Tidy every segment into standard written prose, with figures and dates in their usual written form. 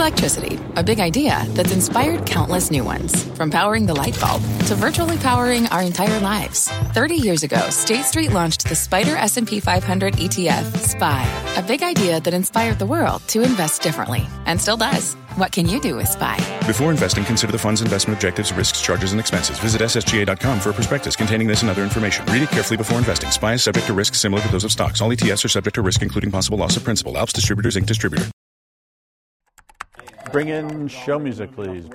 electricity, a big idea that's inspired countless new ones. From powering the light bulb to virtually powering our entire lives. 30 years ago, State Street launched the SPDR S&P 500 ETF, SPY. A big idea that inspired the world to invest differently. And still does. What can you do with SPY? Before investing, consider the fund's investment objectives, risks, charges, and expenses. Visit ssga.com for a prospectus containing this and other information. Read it carefully before investing. SPY is subject to risks similar to those of stocks. All ETFs are subject to risk, including possible loss of principal. Alps Distributors, Inc. Distributor. Bring in show music, please.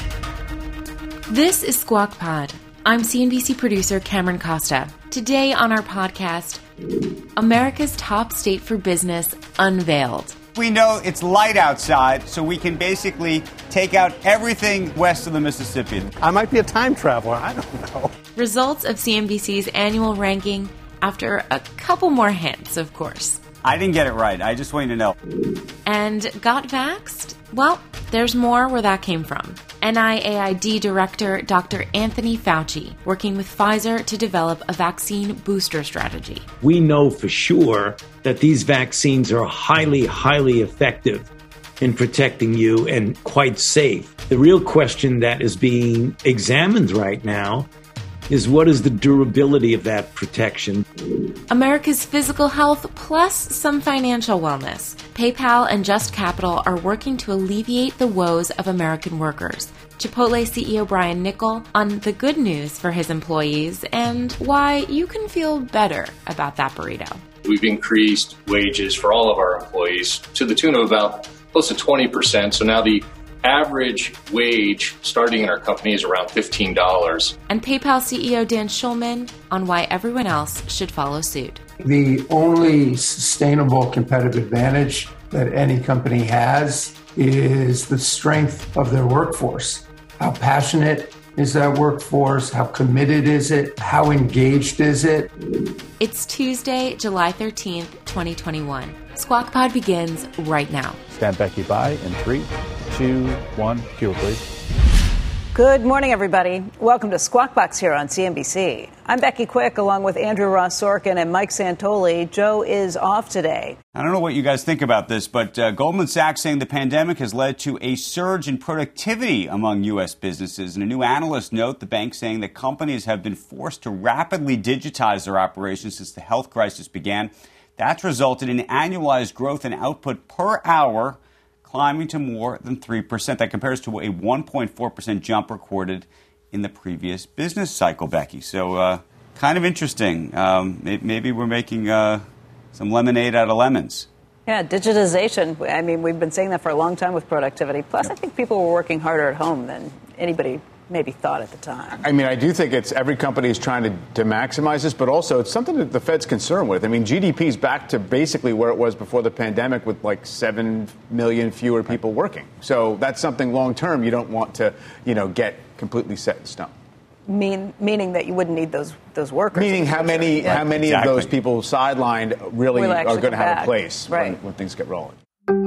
This is Squawk Pod. I'm CNBC producer Cameron Costa. Today on our podcast, America's top state for business unveiled. We know it's light outside, so we can basically take out everything west of the Mississippi. I might be a time traveler. I don't know. Results of CNBC's annual ranking after a couple more hints, of course. I didn't get it right. I just want you to know. And got vaxxed? Well, there's more where that came from. NIAID Director Dr. Anthony Fauci working with Pfizer to develop a vaccine booster strategy. We know for sure that these vaccines are highly, highly effective in protecting you and quite safe. The real question that is being examined right now is what is the durability of that protection? America's physical health plus some financial wellness. PayPal and Just Capital are working to alleviate the woes of American workers. Chipotle CEO Brian Niccol on the good news for his employees and why you can feel better about that burrito. We've increased wages for all of our employees to the tune of about close to 20%. So now the average wage starting in our company is around $15. And PayPal CEO Dan Schulman on why everyone else should follow suit. The only sustainable competitive advantage that any company has is the strength of their workforce. How passionate is that workforce? How committed is it? How engaged is it? It's Tuesday, July 13th, 2021. Squawk Pod begins right now. Stand Becky by in 3, 2, 1. Cue, please. Good morning, everybody. Welcome to Squawk Box here on CNBC. I'm Becky Quick, along with Andrew Ross Sorkin and Mike Santoli. Joe is off today. I don't know what you guys think about this, but Goldman Sachs saying the pandemic has led to a surge in productivity among U.S. businesses. And a new analyst note, the bank saying that companies have been forced to rapidly digitize their operations since the health crisis began. That's resulted in annualized growth in output per hour climbing to more than 3%. That compares to a 1.4% jump recorded in the previous business cycle, Becky. So kind of interesting. Maybe we're making some lemonade out of lemons. Yeah, digitization. I mean, we've been saying that for a long time with productivity. Plus, I think people were working harder at home than anybody maybe thought at the time. I mean, I do think it's every company is trying to maximize this, but also it's something that the Fed's concerned with. I mean, GDP is back to basically where it was before the pandemic with like 7 million fewer people working. So that's something long term you don't want to, get completely set in stone. Meaning that you wouldn't need those workers. Meaning how many Exactly. of those people sidelined really are going to have a place right. when things get rolling.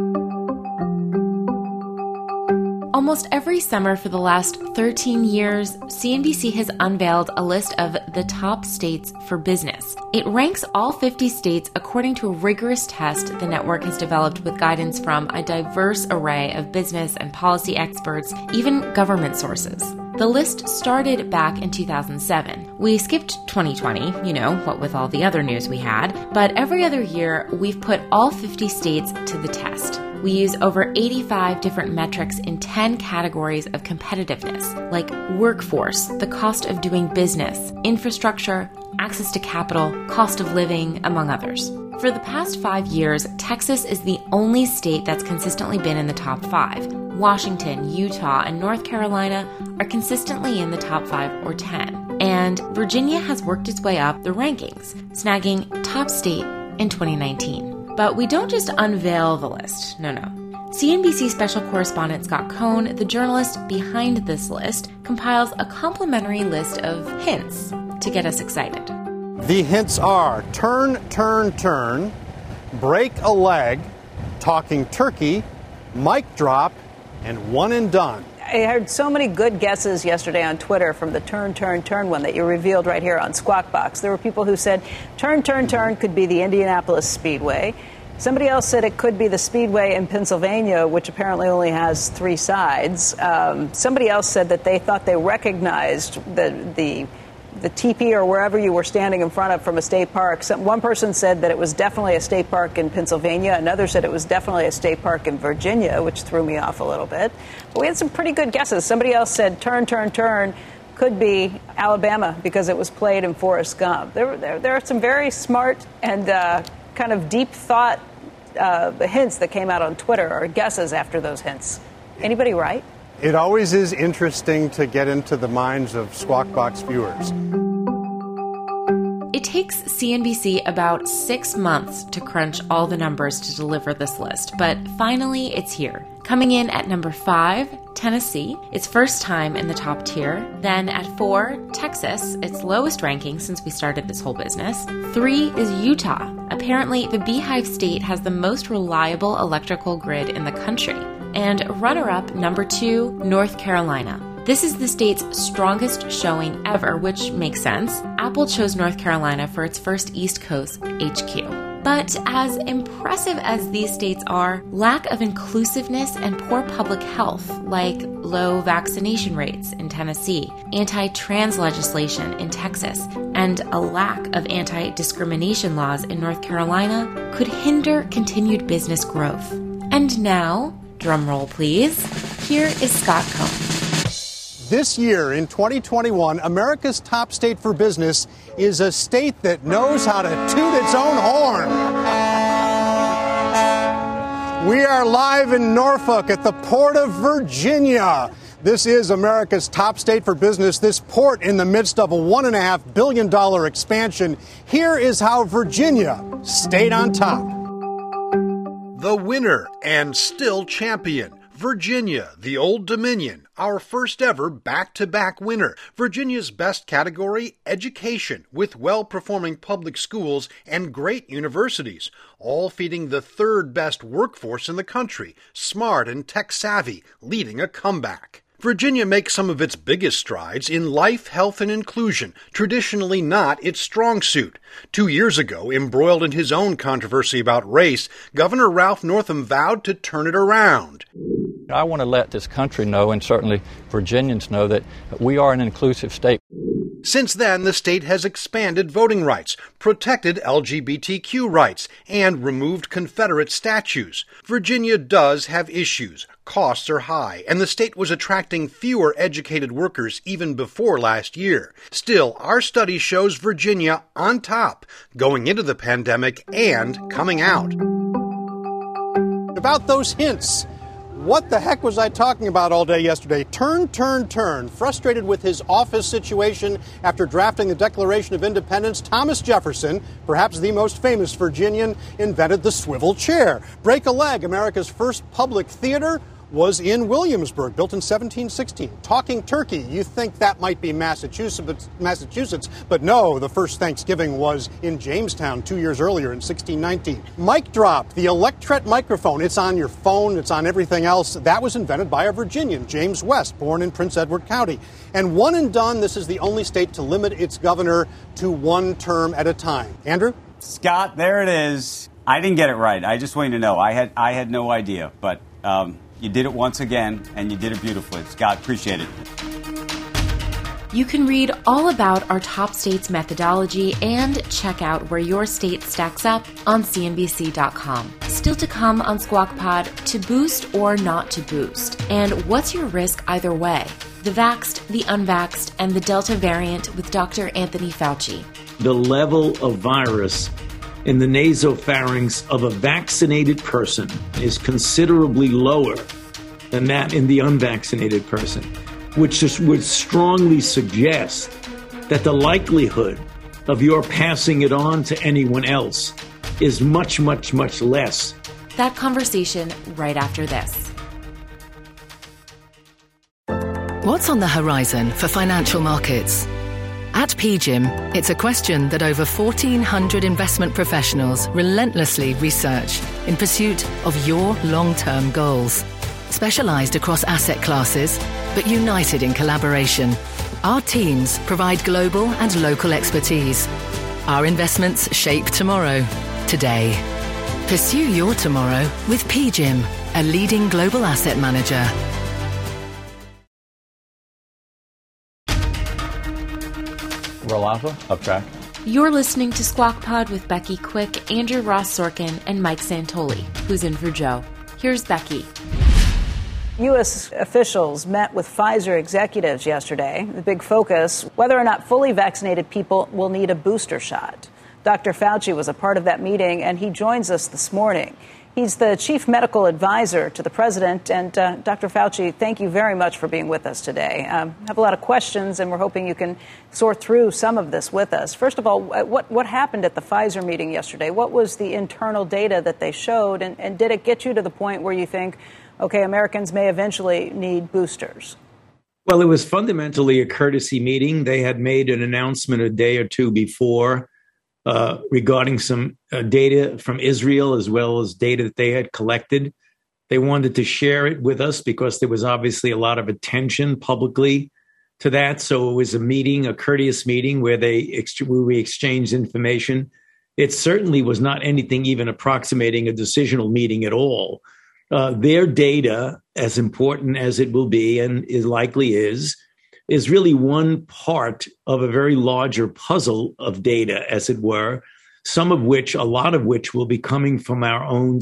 Almost every summer for the last 13 years, CNBC has unveiled a list of the top states for business. It ranks all 50 states according to a rigorous test the network has developed with guidance from a diverse array of business and policy experts, even government sources. The list started back in 2007. We skipped 2020, what with all the other news we had, but every other year we've put all 50 states to the test. We use over 85 different metrics in 10 categories of competitiveness, like workforce, the cost of doing business, infrastructure, access to capital, cost of living, among others. For the past 5 years, Texas is the only state that's consistently been in the top 5. Washington, Utah, and North Carolina are consistently in the top 5 or 10. And Virginia has worked its way up the rankings, snagging top state in 2019. But we don't just unveil the list. No. CNBC special correspondent Scott Cohn, the journalist behind this list, compiles a complimentary list of hints to get us excited. The hints are turn, turn, turn, break a leg, talking turkey, mic drop, and one and done. I heard so many good guesses yesterday on Twitter from the turn, turn, turn one that you revealed right here on Squawk Box. There were people who said turn, turn, turn could be the Indianapolis Speedway. Somebody else said it could be the Speedway in Pennsylvania, which apparently only has 3 sides. Somebody else said that they thought they recognized the teepee or wherever you were standing in front of from a state park. One person said that it was definitely a state park in Pennsylvania. Another said it was definitely a state park in Virginia, which threw me off a little bit. But we had some pretty good guesses. Somebody else said turn, turn, turn could be Alabama because it was played in Forrest Gump. There are some very smart and kind of deep thought hints that came out on Twitter, or guesses after those hints. Anybody right? It always is interesting to get into the minds of Squawk Box viewers. It takes CNBC about 6 months to crunch all the numbers to deliver this list, but finally it's here. Coming in at number 5, Tennessee, its first time in the top tier. Then at 4, Texas, its lowest ranking since we started this whole business. 3 is Utah. Apparently, the Beehive State has the most reliable electrical grid in the country. And runner-up, number 2, North Carolina. This is the state's strongest showing ever, which makes sense. Apple chose North Carolina for its first East Coast HQ. But as impressive as these states are, lack of inclusiveness and poor public health, like low vaccination rates in Tennessee, anti-trans legislation in Texas, and a lack of anti-discrimination laws in North Carolina, could hinder continued business growth. And now, drum roll please, here is Scott Cohn. This year, in 2021, America's top state for business is a state that knows how to toot its own horn. We are live in Norfolk at the Port of Virginia. This is America's top state for business. This port in the midst of a $1.5 billion expansion. Here is how Virginia stayed on top. The winner and still champion. Virginia, the Old Dominion, our first ever back-to-back winner. Virginia's best category, education, with well-performing public schools and great universities, all feeding the third best workforce in the country, smart and tech-savvy, leading a comeback. Virginia makes some of its biggest strides in life, health, and inclusion, traditionally not its strong suit. 2 years ago, embroiled in his own controversy about race, Governor Ralph Northam vowed to turn it around. I want to let this country know, and certainly Virginians know, that we are an inclusive state. Since then, the state has expanded voting rights, protected LGBTQ rights, and removed Confederate statues. Virginia does have issues. Costs are high, and the state was attracting fewer educated workers even before last year. Still, our study shows Virginia on top, going into the pandemic and coming out. About those hints. What the heck was I talking about all day yesterday? Turn, turn, turn. Frustrated with his office situation after drafting the Declaration of Independence, Thomas Jefferson, perhaps the most famous Virginian, invented the swivel chair. Break a Leg, America's first public theater, was in Williamsburg, built in 1716. Talking Turkey, you think that might be Massachusetts, but no, the first Thanksgiving was in Jamestown 2 years earlier in 1619. Mic Drop, the Electret microphone, it's on your phone, it's on everything else. That was invented by a Virginian, James West, born in Prince Edward County. And one and done, this is the only state to limit its governor to one term at a time. Andrew? Scott, there it is. I didn't get it right. I just want you to know. I had no idea, but you did it once again, and you did it beautifully. Scott, appreciate it. You can read all about our top states methodology and check out where your state stacks up on CNBC.com. Still to come on Squawk Pod, to boost or not to boost. And what's your risk either way? The vaxxed, the unvaxxed, and the Delta variant with Dr. Anthony Fauci. The level of virus in the nasopharynx of a vaccinated person is considerably lower than that in the unvaccinated person, which would strongly suggest that the likelihood of your passing it on to anyone else is much, much, much less. That conversation right after this. What's on the horizon for financial markets? At PGIM, it's a question that over 1,400 investment professionals relentlessly research in pursuit of your long-term goals. Specialized across asset classes, but united in collaboration, our teams provide global and local expertise. Our investments shape tomorrow, today. Pursue your tomorrow with PGIM, a leading global asset manager. Rolata, uptrack. You're listening to Squawk Pod with Becky Quick, Andrew Ross Sorkin, and Mike Santoli, who's in for Joe. Here's Becky. U.S. officials met with Pfizer executives yesterday. The big focus, whether or not fully vaccinated people will need a booster shot. Dr. Fauci was a part of that meeting, and he joins us this morning. He's the chief medical advisor to the president. And Dr. Fauci, thank you very much for being with us today. I have a lot of questions, and we're hoping you can sort through some of this with us. First of all, what happened at the Pfizer meeting yesterday? What was the internal data that they showed? And did it get you to the point where you think, OK, Americans may eventually need boosters? Well, it was fundamentally a courtesy meeting. They had made an announcement a day or two before regarding some data from Israel, as well as data that they had collected. They wanted to share it with us because there was obviously a lot of attention publicly to that. So it was a meeting, a courteous meeting where we exchanged information. It certainly was not anything even approximating a decisional meeting at all. Their data, as important as it will be and is likely is really one part of a very larger puzzle of data, as it were, a lot of which will be coming from our own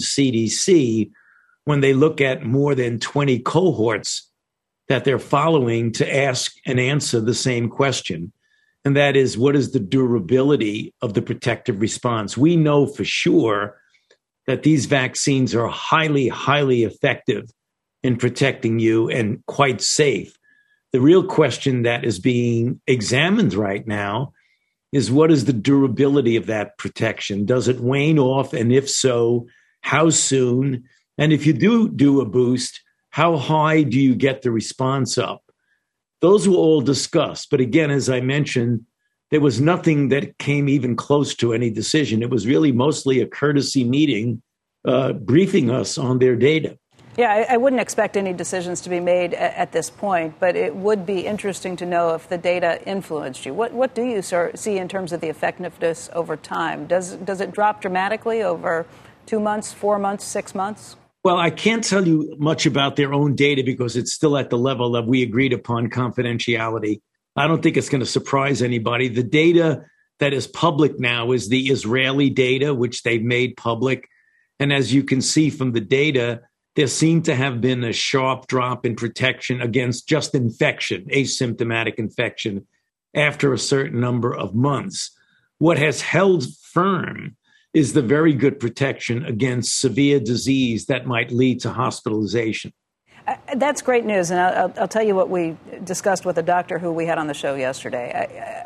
CDC when they look at more than 20 cohorts that they're following to ask and answer the same question. And that is, what is the durability of the protective response? We know for sure that these vaccines are highly, highly effective in protecting you and quite safe. The real question that is being examined right now is, what is the durability of that protection? Does it wane off? And if so, how soon? And if you do a boost, how high do you get the response up? Those were all discussed. But again, as I mentioned, there was nothing that came even close to any decision. It was really mostly a courtesy meeting briefing us on their data. Yeah, I wouldn't expect any decisions to be made at this point, but it would be interesting to know if the data influenced you. What do you see in terms of the effectiveness over time? Does it drop dramatically over 2 months, 4 months, 6 months? Well, I can't tell you much about their own data because it's still at the level of we agreed upon confidentiality. I don't think it's going to surprise anybody. The data that is public now is the Israeli data, which they've made public. And as you can see from the data, there seemed to have been a sharp drop in protection against just infection, asymptomatic infection, after a certain number of months. What has held firm is the very good protection against severe disease that might lead to hospitalization. That's great news, and I'll tell you what we discussed with a doctor who we had on the show yesterday.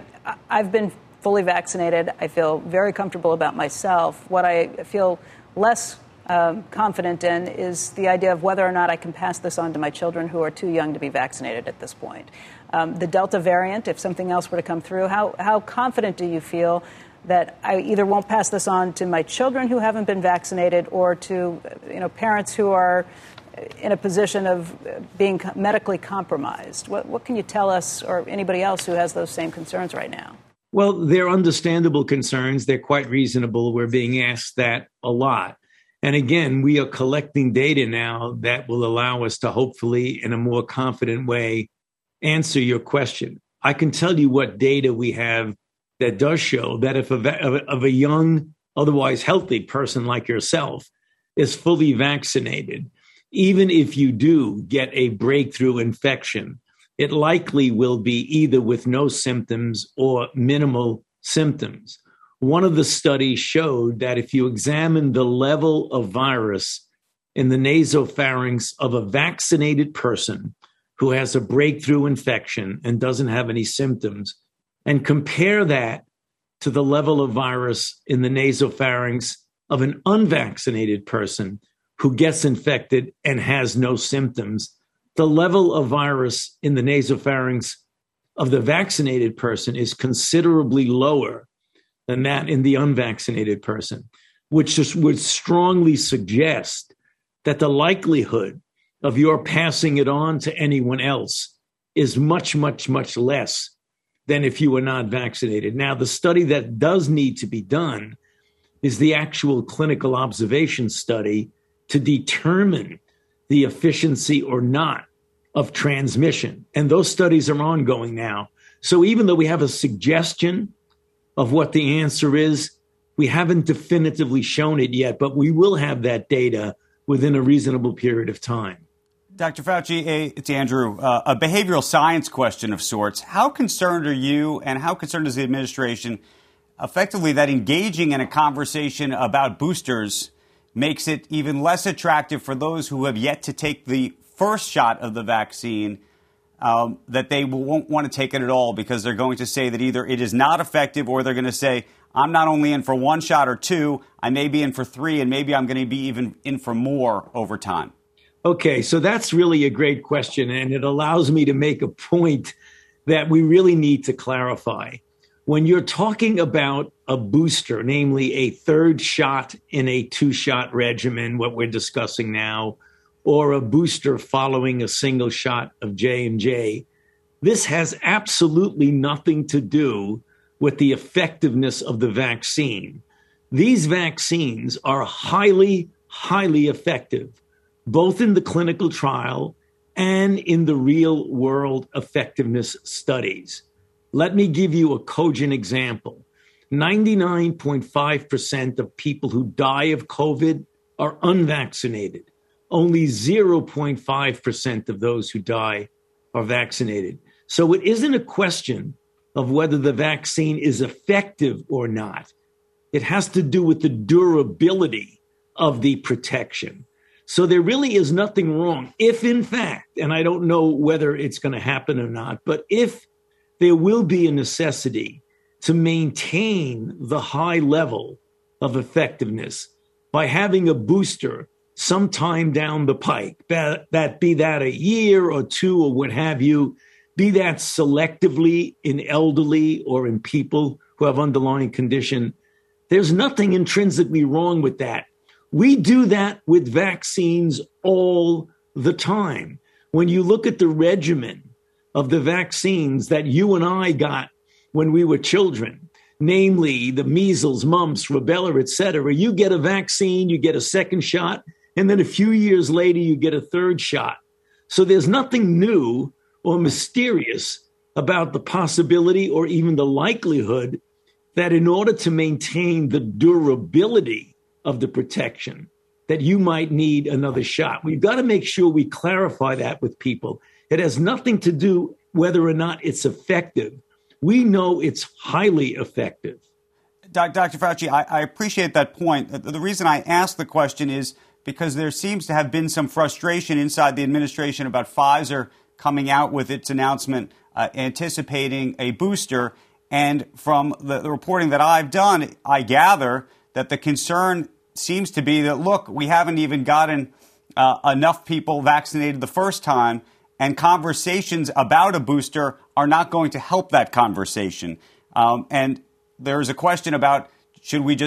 I've been fully vaccinated. I feel very comfortable about myself. What I feel less confident in is the idea of whether or not I can pass this on to my children who are too young to be vaccinated at this point. The Delta variant, if something else were to come through, how confident do you feel that I either won't pass this on to my children who haven't been vaccinated or to parents who are in a position of being medically compromised? What can you tell us or anybody else who has those same concerns right now? Well, they're understandable concerns. They're quite reasonable. We're being asked that a lot. And again, we are collecting data now that will allow us to hopefully, in a more confident way, answer your question. I can tell you what data we have that does show that if a young, otherwise healthy person like yourself is fully vaccinated, even if you do get a breakthrough infection, it likely will be either with no symptoms or minimal symptoms. One of the studies showed that if you examine the level of virus in the nasopharynx of a vaccinated person who has a breakthrough infection and doesn't have any symptoms, and compare that to the level of virus in the nasopharynx of an unvaccinated person who gets infected and has no symptoms, the level of virus in the nasopharynx of the vaccinated person is considerably lower than that in the unvaccinated person, which just would strongly suggest that the likelihood of your passing it on to anyone else is much, much, much less than if you were not vaccinated. Now, the study that does need to be done is the actual clinical observation study to determine the efficiency or not of transmission. And those studies are ongoing now. So even though we have a suggestion of what the answer is, we haven't definitively shown it yet, but we will have that data within a reasonable period of time. Dr. Fauci, it's Andrew. A behavioral science question of sorts. How concerned are you and how concerned is the administration effectively that engaging in a conversation about boosters makes it even less attractive for those who have yet to take the first shot of the vaccine, that they won't want to take it at all because they're going to say that either it is not effective or they're going to say, I'm not only in for one shot or two, I may be in for three, and maybe I'm going to be even in for more over time? Okay, so that's really a great question, and it allows me to make a point that we really need to clarify. When you're talking about a booster, namely a third shot in a two-shot regimen, what we're discussing now, or a booster following a single shot of J&J, this has absolutely nothing to do with the effectiveness of the vaccine. These vaccines are highly, highly effective, both in the clinical trial and in the real-world effectiveness studies. Let me give you a cogent example. 99.5% of people who die of COVID are unvaccinated. Only 0.5% of those who die are vaccinated. So it isn't a question of whether the vaccine is effective or not. It has to do with the durability of the protection. So there really is nothing wrong if, in fact, and I don't know whether it's going to happen or not, but if there will be a necessity to maintain the high level of effectiveness by having a booster sometime down the pike, that be that a year or two or what have you, be that selectively in elderly or in people who have underlying condition. There's nothing intrinsically wrong with that. We do that with vaccines all the time. When you look at the regimen of the vaccines that you and I got when we were children, namely the measles, mumps, rubella, et cetera, you get a vaccine, you get a second shot, and then a few years later, you get a third shot. So there's nothing new or mysterious about the possibility or even the likelihood that in order to maintain the durability of the protection, that you might need another shot. We've got to make sure we clarify that with people. It has nothing to do whether or not it's effective. We know it's highly effective. Dr. Fauci, I appreciate that point. The reason I ask the question is because there seems to have been some frustration inside the administration about Pfizer coming out with its announcement anticipating a booster. And from the reporting that I've done, I gather that the concern seems to be that, look, we haven't even gotten enough people vaccinated the first time, and conversations about a booster are not going to help that conversation. And there's a question about should we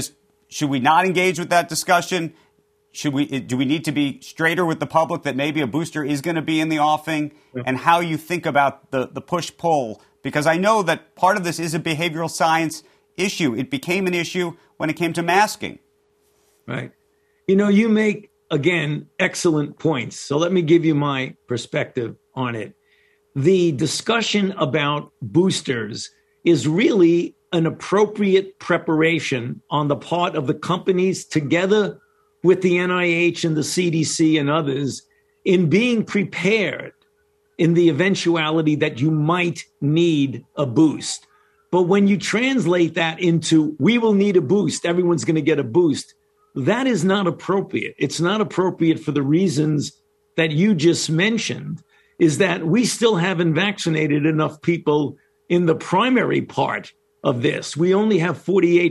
not engage with that discussion? Do we need to be straighter with the public that maybe a booster is going to be in the offing, and how you think about the push-pull? Because I know that part of this is a behavioral science issue. It became an issue when it came to masking. Right. You know, you make, again, excellent points. So let me give you my perspective on it. The discussion about boosters is really an appropriate preparation on the part of the companies together with the NIH and the CDC and others in being prepared in the eventuality that you might need a boost. But when you translate that into, we will need a boost, everyone's going to get a boost, that is not appropriate. It's not appropriate for the reasons that you just mentioned, is that we still haven't vaccinated enough people in the primary part of this. We only have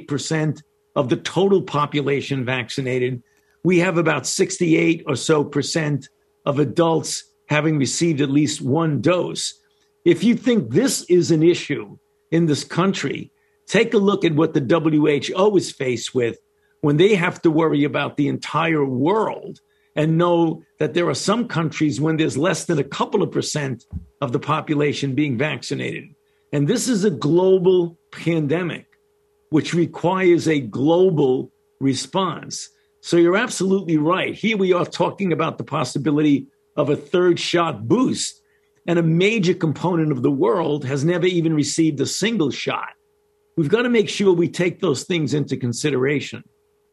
48% of the total population vaccinated. We have about 68 or so percent of adults having received at least one dose. If you think this is an issue in this country, take a look at what the WHO is faced with when they have to worry about the entire world and know that there are some countries when there's less than a couple of percent of the population being vaccinated. And this is a global pandemic, which requires a global response. So you're absolutely right. Here we are talking about the possibility of a third shot boost, and a major component of the world has never even received a single shot. We've got to make sure we take those things into consideration.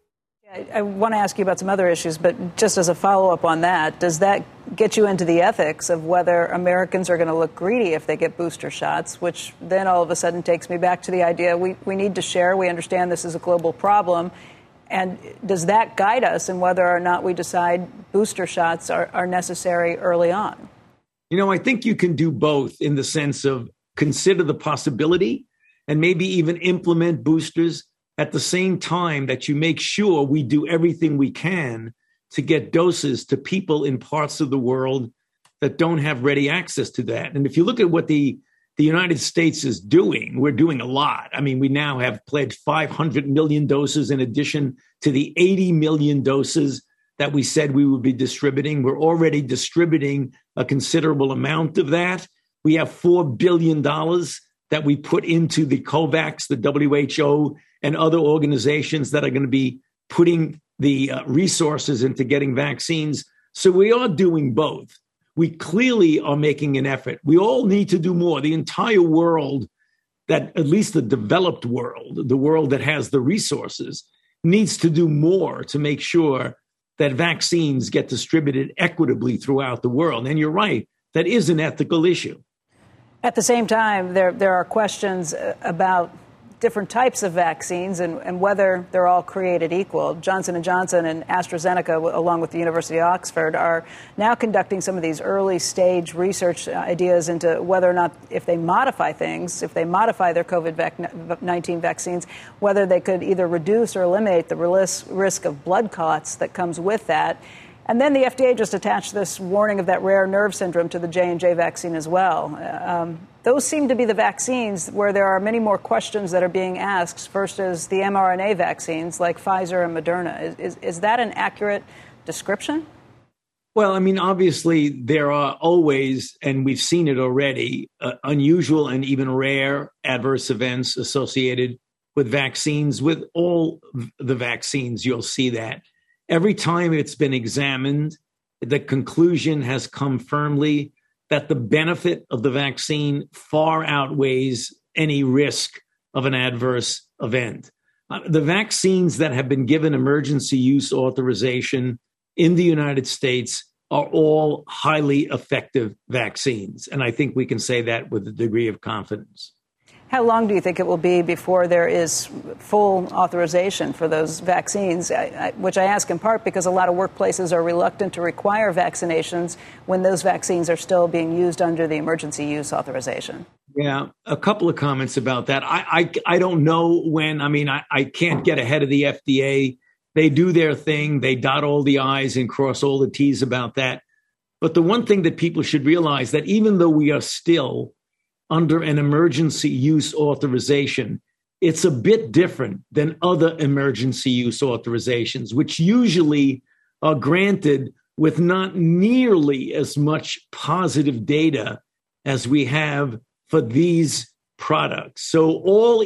I want to ask you about some other issues, but just as a follow-up on that, does that get you into the ethics of whether Americans are going to look greedy if they get booster shots, which then all of a sudden takes me back to the idea we need to share. We understand this is a global problem. And does that guide us in whether or not we decide booster shots are necessary early on? You know, I think you can do both in the sense of consider the possibility and maybe even implement boosters at the same time that you make sure we do everything we can to get doses to people in parts of the world that don't have ready access to that. And if you look at what the United States is doing, we're doing a lot. I mean, we now have pledged 500 million doses in addition to the 80 million doses that we said we would be distributing. We're already distributing a considerable amount of that. We have $4 billion that we put into the COVAX, the WHO, and other organizations that are going to be putting the resources into getting vaccines. So we are doing both. We clearly are making an effort. We all need to do more. The entire world, that at least the developed world, the world that has the resources, needs to do more to make sure that vaccines get distributed equitably throughout the world. And you're right, that is an ethical issue. At the same time, there are questions about different types of vaccines and whether they're all created equal. Johnson & Johnson and AstraZeneca, along with the University of Oxford, are now conducting some of these early stage research ideas into whether or not, if they modify things, if they modify their COVID-19 vaccines, whether they could either reduce or eliminate the risk of blood clots that comes with that. And then the FDA just attached this warning of that rare nerve syndrome to the J&J vaccine as well. Those seem to be the vaccines where there are many more questions that are being asked. First is the mRNA vaccines like Pfizer and Moderna. Is that an accurate description? Well, I mean, obviously, there are always, and we've seen it already, unusual and even rare adverse events associated with vaccines. With all the vaccines, you'll see that. Every time it's been examined, the conclusion has come firmly that the benefit of the vaccine far outweighs any risk of an adverse event. The vaccines that have been given emergency use authorization in the United States are all highly effective vaccines. And I think we can say that with a degree of confidence. How long do you think it will be before there is full authorization for those vaccines, which I ask in part because a lot of workplaces are reluctant to require vaccinations when those vaccines are still being used under the emergency use authorization? Yeah, a couple of comments about that. I don't know when. I mean, I can't get ahead of the FDA. They do their thing. They dot all the I's and cross all the T's about that. But the one thing that people should realize that even though we are still under an emergency use authorization, it's a bit different than other emergency use authorizations, which usually are granted with not nearly as much positive data as we have for these products. So all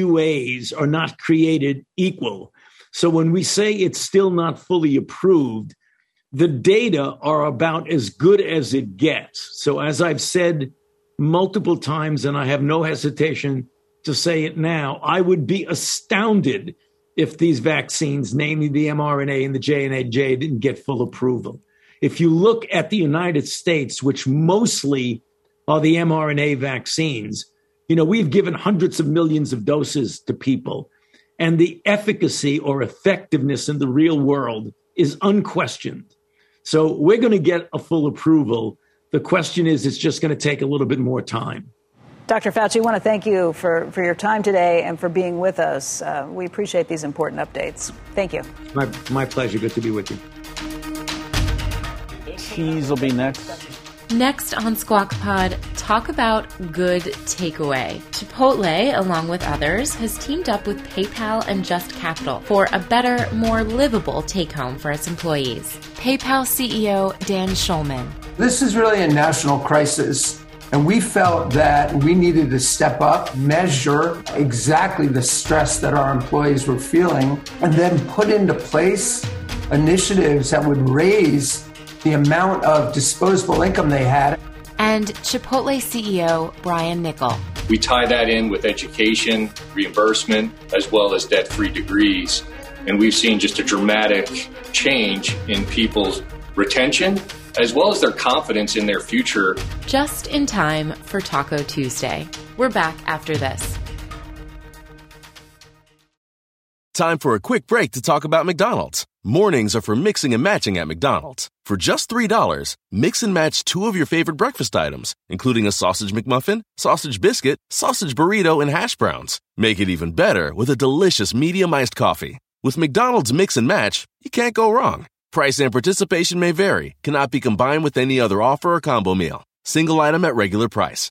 EUAs are not created equal. So when we say it's still not fully approved, the data are about as good as it gets. So as I've said multiple times, and I have no hesitation to say it now, I would be astounded if these vaccines, namely the mRNA and the J&J, didn't get full approval. If you look at the United States, which mostly are the mRNA vaccines, you know, we've given hundreds of millions of doses to people, and the efficacy or effectiveness in the real world is unquestioned. So we're going to get a full approval. The question is, it's just going to take a little bit more time. Dr. Fauci, I want to thank you for your time today and for being with us. We appreciate these important updates. Thank you. My pleasure. Good to be with you. Cheese will be next. Next on Squawk Pod, talk about good takeaway. Chipotle, along with others, has teamed up with PayPal and Just Capital for a better, more livable take-home for its employees. PayPal CEO Dan Schulman. This is really a national crisis, And we felt that we needed to step up, measure exactly the stress that our employees were feeling, and then put into place initiatives that would raise the amount of disposable income they had. And Chipotle CEO Brian Niccol. We tie that in with education, reimbursement, as well as debt-free degrees. And we've seen just a dramatic change in people's retention, as well as their confidence in their future. Just in time for Taco Tuesday. We're back after this. Time for a quick break to talk about McDonald's. Mornings are for mixing and matching at McDonald's. For just $3, mix and match 2 of your favorite breakfast items, including a sausage McMuffin, sausage biscuit, sausage burrito, and hash browns. Make it even better with a delicious medium iced coffee. With McDonald's Mix and Match, you can't go wrong. Price and participation may vary. Cannot be combined with any other offer or combo meal. Single item at regular price.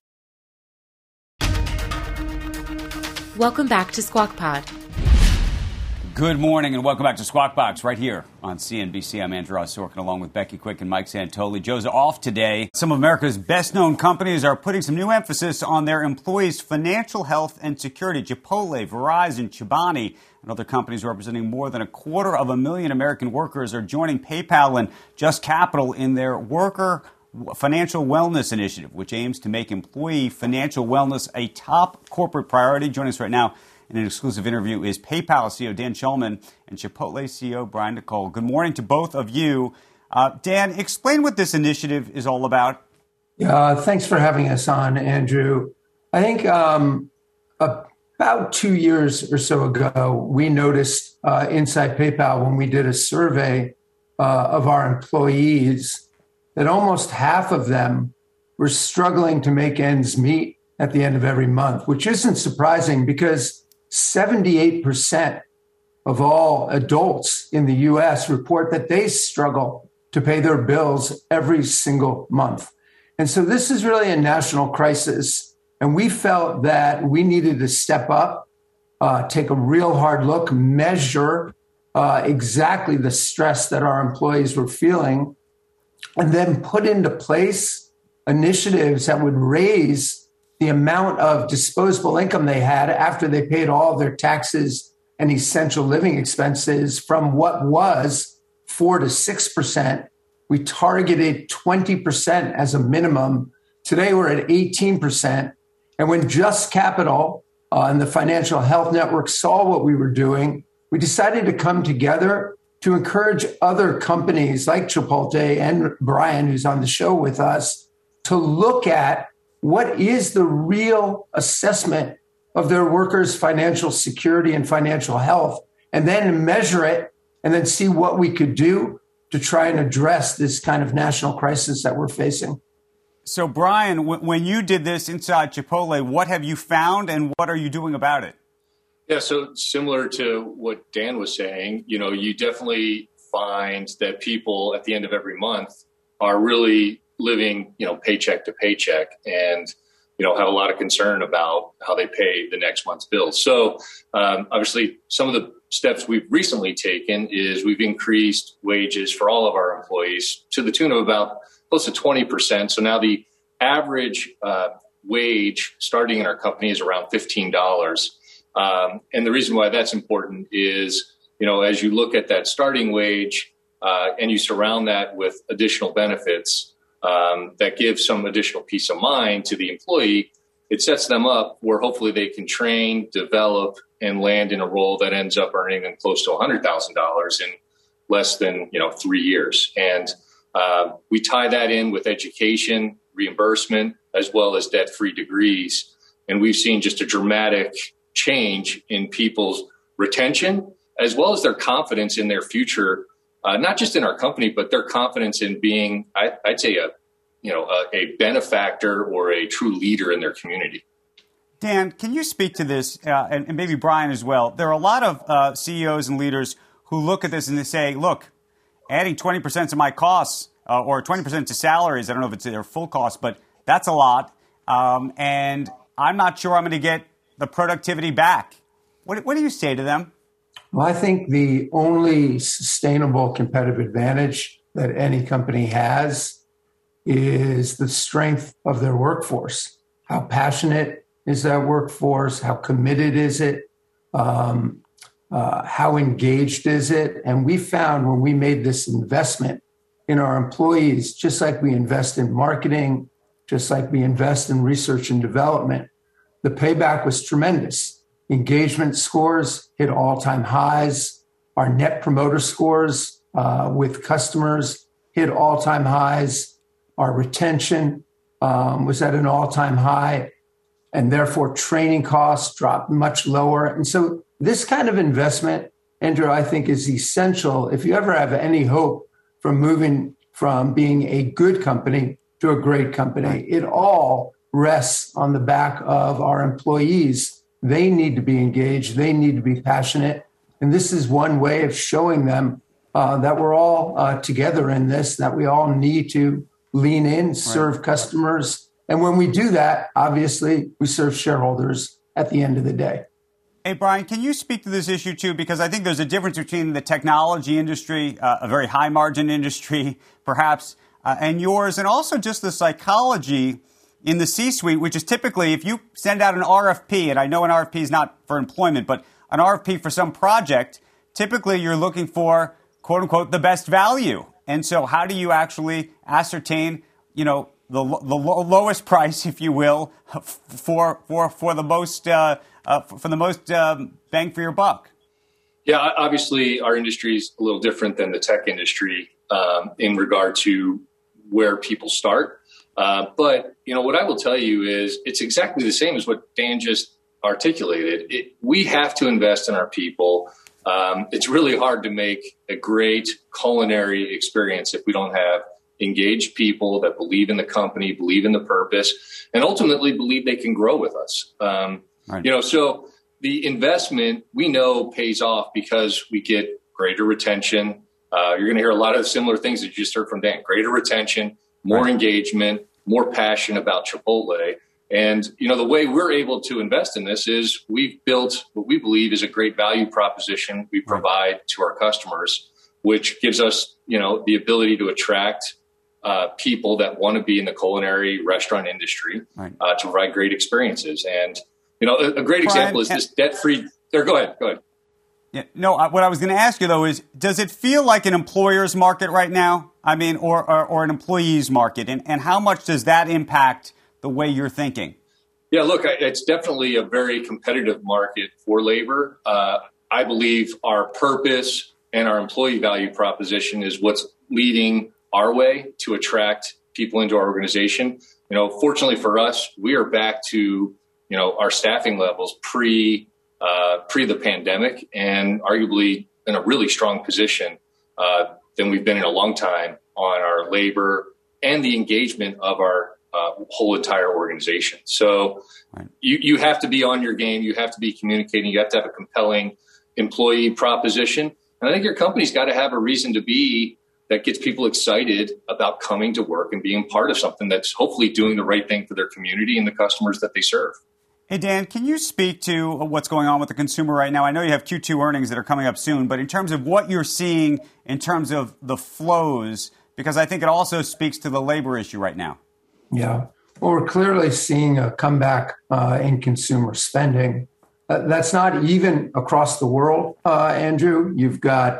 Welcome back to Squawk Pod. Good morning and welcome back to Squawk Box right here on CNBC. I'm Andrew Ross Sorkin along with Becky Quick and Mike Santoli. Joe's off today. Some of America's best-known companies are putting some new emphasis on their employees' financial health and security. Chipotle, Verizon, Chobani, and other companies representing more than 250,000 American workers are joining PayPal and Just Capital in their Worker Financial Wellness Initiative, which aims to make employee financial wellness a top corporate priority. Joining us right now in an exclusive interview is PayPal CEO Dan Schulman and Chipotle CEO Brian Niccol. Good morning to both of you. Dan, explain what this initiative is all about. Thanks for having us on, Andrew. I think about 2 years or so ago, we noticed inside PayPal when we did a survey of our employees that almost half of them were struggling to make ends meet at the end of every month, which isn't surprising because 78% of all adults in the U.S. report that they struggle to pay their bills every single month. And so this is really a national crisis. And we felt that we needed to step up, take a real hard look, measure exactly the stress that our employees were feeling, and then put into place initiatives that would raise the amount of disposable income they had after they paid all their taxes and essential living expenses from what was 4 to 6%. We targeted 20% as a minimum. Today we're at 18%. And when Just Capital and the Financial Health Network saw what we were doing, we decided to come together to encourage other companies like Chipotle and Brian, who's on the show with us, to look at what is the real assessment of their workers' financial security and financial health, and then measure it and then see what we could do to try and address this kind of national crisis that we're facing. So, Brian, when you did this inside Chipotle, what have you found and what are you doing about it? Yeah, so similar to what Dan was saying, you definitely find that people at the end of every month are really living, paycheck to paycheck and, have a lot of concern about how they pay the next month's bills. So obviously some of the steps we've recently taken is we've increased wages for all of our employees to the tune of about close to 20%. So now the average wage starting in our company is around $15. And the reason why that's important is, as you look at that starting wage and you surround that with additional benefits, that gives some additional peace of mind to the employee, it sets them up where hopefully they can train, develop, and land in a role that ends up earning them close to $100,000 in less than 3 years. And we tie that in with education, reimbursement, as well as debt-free degrees. And we've seen just a dramatic change in people's retention, as well as their confidence in their future. Not just in our company, but their confidence in being, I'd say, a benefactor or a true leader in their community. Dan, can you speak to this, and maybe Brian as well? There are a lot of CEOs and leaders who look at this and they say, look, adding 20% to my costs or 20% to salaries, I don't know if it's their full cost, but that's a lot. And I'm not sure I'm going to get the productivity back. What do you say to them? Well, I think the only sustainable competitive advantage that any company has is the strength of their workforce. How passionate is that workforce? How committed is it? How engaged is it? And we found when we made this investment in our employees, just like we invest in marketing, just like we invest in research and development, the payback was tremendous. Engagement scores hit all-time highs. Our net promoter scores with customers hit all-time highs. Our retention was at an all-time high, and therefore training costs dropped much lower. And so this kind of investment, Andrew, I think is essential if you ever have any hope from moving from being a good company to a great company. It all rests on the back of our employees. They need to be engaged. They need to be passionate. And this is one way of showing them that we're all together in this, that we all need to lean in, serve customers. And when we do that, obviously, we serve shareholders at the end of the day. Hey, Brian, can you speak to this issue, too? Because I think there's a difference between the technology industry, a very high-margin industry, perhaps, and yours, and also just the psychology in the C-suite, which is typically if you send out an RFP, and I know an RFP is not for employment, but an RFP for some project, typically you're looking for, quote-unquote, the best value. And so how do you actually ascertain, you know, the lowest price, if you will, for the most bang for your buck? Yeah, obviously our industry is a little different than the tech industry in regard to where people start. But, you know, what I will tell you is it's exactly the same as what Dan just articulated. We have to invest in our people. It's really hard to make a great culinary experience if we don't have engaged people that believe in the company, believe in the purpose, and ultimately believe they can grow with us. You know, so the investment we know pays off because we get greater retention. You're going to hear a lot of the similar things that you just heard from Dan. Greater retention, more engagement, more passion about Chipotle. And, you know, the way we're able to invest in this is we've built what we believe is a great value proposition we provide to our customers, which gives us, you know, the ability to attract people that want to be in the culinary restaurant industry to provide great experiences. And, you know, a great example is this debt-free. Go ahead. Yeah, no, what I was going to ask you, though, is does it feel like an employer's market right now? I mean, or an employee's market? And how much does that impact the way you're thinking? Yeah, look, it's definitely a very competitive market for labor. I believe our purpose and our employee value proposition is what's leading our way to attract people into our organization. You know, fortunately for us, we are back to, you know, our staffing levels pre the pandemic, and arguably in a really strong position than we've been in a long time on our labor and the engagement of our whole entire organization. So you have to be on your game. You have to be communicating. You have to have a compelling employee proposition. And I think your company's got to have a reason to be that gets people excited about coming to work and being part of something that's hopefully doing the right thing for their community and the customers that they serve. Hey, Dan, can you speak to what's going on with the consumer right now? I know you have Q2 earnings that are coming up soon, but in terms of what you're seeing in terms of the flows, because I think it also speaks to the labor issue right now. Yeah. Well, we're clearly seeing a comeback in consumer spending. That's not even across the world, Andrew. You've got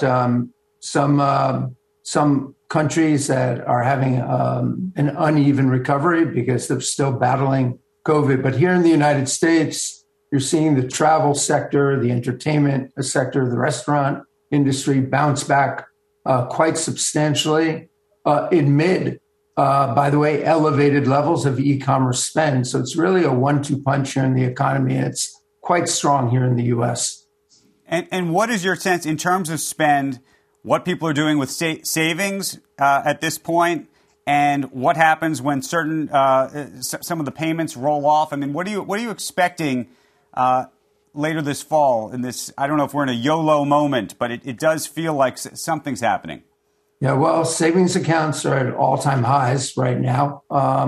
some countries that are having an uneven recovery because they're still battling COVID. But here in the United States, you're seeing the travel sector, the entertainment sector, the restaurant industry bounce back quite substantially amid, by the way, elevated levels of e-commerce spend. So it's really a 1-2 punch here in the economy. And it's quite strong here in the U.S. And what is your sense in terms of spend, what people are doing with savings at this point, and what happens when certain some of the payments roll off? I mean, what are you expecting later this fall in this? I don't know if we're in a YOLO moment, but it does feel like something's happening. Yeah, well, savings accounts are at all-time highs right now,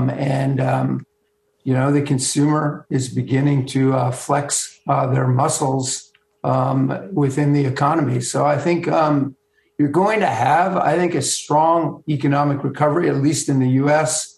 you know, the consumer is beginning to flex their muscles within the economy. So I think you're going to have, a strong economic recovery, at least in the U.S.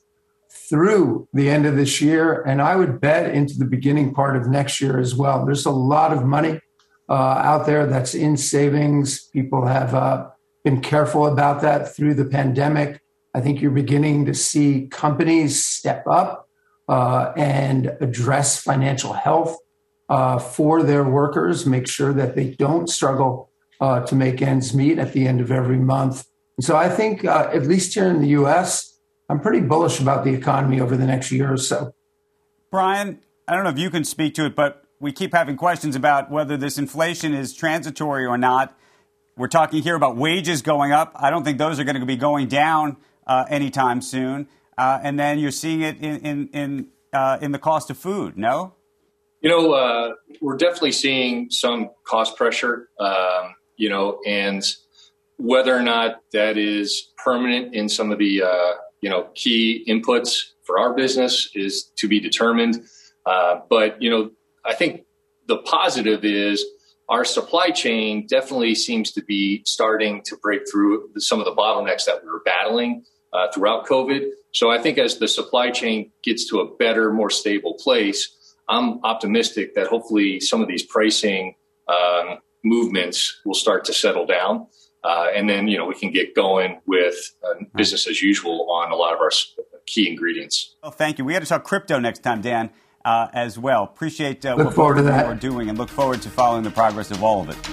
through the end of this year, and I would bet into the beginning part of next year as well. There's a lot of money out there that's in savings. People have been careful about that through the pandemic. I think you're beginning to see companies step up and address financial health for their workers, make sure that they don't struggle to make ends meet at the end of every month. And so I think, at least here in the U.S., I'm pretty bullish about the economy over the next year or so. Brian, I don't know if you can speak to it, but we keep having questions about whether this inflation is transitory or not. We're talking here about wages going up. I don't think those are going to be going down anytime soon. And then you're seeing it in the cost of food, no? We're definitely seeing some cost pressure, and whether or not that is permanent in some of the key inputs for our business is to be determined. But I think the positive is our supply chain definitely seems to be starting to break through some of the bottlenecks that we were battling throughout COVID. So I think as the supply chain gets to a better, more stable place, I'm optimistic that hopefully some of these pricing movements will start to settle down. And then, we can get going with business as usual on a lot of our key ingredients. Well, thank you. We got to talk crypto next time, Dan, as well. Appreciate what both of you are doing and look forward to following the progress of all of it.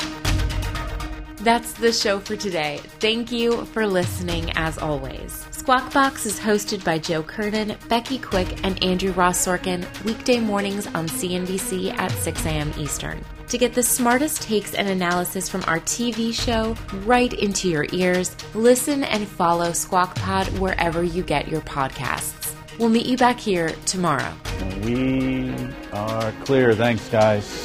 That's the show for today. Thank you for listening, as always. Squawk Box is hosted by Joe Kernan, Becky Quick, and Andrew Ross Sorkin, weekday mornings on CNBC at 6 a.m. Eastern. To get the smartest takes and analysis from our TV show right into your ears, listen and follow Squawk Pod wherever you get your podcasts. We'll meet you back here tomorrow. We are clear. Thanks, guys.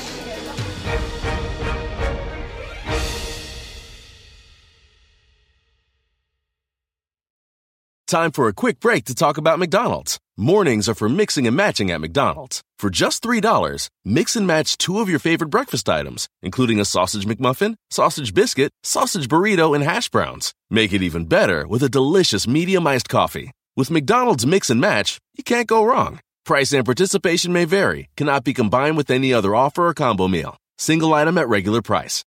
Time for a quick break to talk about McDonald's. Mornings are for mixing and matching at McDonald's. For just $3, mix and match 2 of your favorite breakfast items, including a sausage McMuffin, sausage biscuit, sausage burrito, and hash browns. Make it even better with a delicious medium iced coffee. With McDonald's Mix and Match, you can't go wrong. Price and participation may vary, cannot be combined with any other offer or combo meal. Single item at regular price.